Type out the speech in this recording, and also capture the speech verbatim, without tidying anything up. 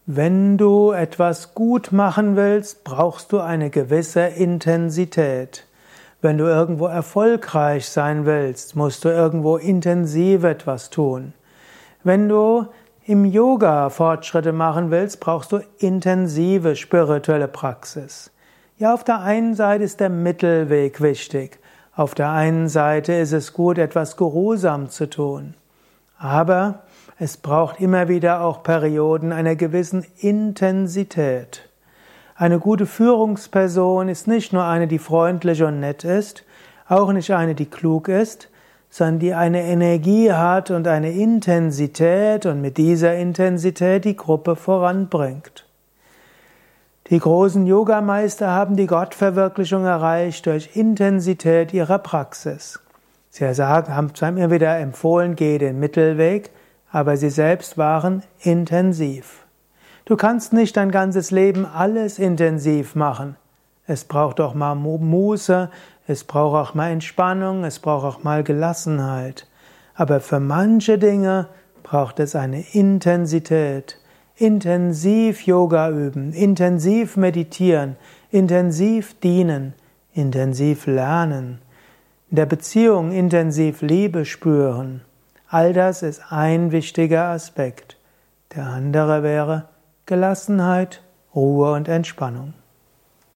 Wenn du etwas gut machen willst, brauchst du eine gewisse Intensität. Wenn du irgendwo erfolgreich sein willst, musst du irgendwo intensiv etwas tun. Wenn du im Yoga Fortschritte machen willst, brauchst du intensive spirituelle Praxis. Ja, auf der einen Seite ist der Mittelweg wichtig. Auf der einen Seite ist es gut, etwas geruhsam zu tun. Aber es braucht immer wieder auch Perioden einer gewissen Intensität. Eine gute Führungsperson ist nicht nur eine, die freundlich und nett ist, auch nicht eine, die klug ist, sondern die eine Energie hat und eine Intensität und mit dieser Intensität die Gruppe voranbringt. Die großen Yogameister haben die Gottverwirklichung erreicht durch Intensität ihrer Praxis. Sie sagen, haben immer wieder empfohlen, geh den Mittelweg, aber sie selbst waren intensiv. Du kannst nicht dein ganzes Leben alles intensiv machen. Es braucht auch mal Muße, es braucht auch mal Entspannung, es braucht auch mal Gelassenheit. Aber für manche Dinge braucht es eine Intensität. Intensiv Yoga üben, intensiv meditieren, intensiv dienen, intensiv lernen. In der Beziehung intensiv Liebe spüren. All das ist ein wichtiger Aspekt. Der andere wäre Gelassenheit, Ruhe und Entspannung.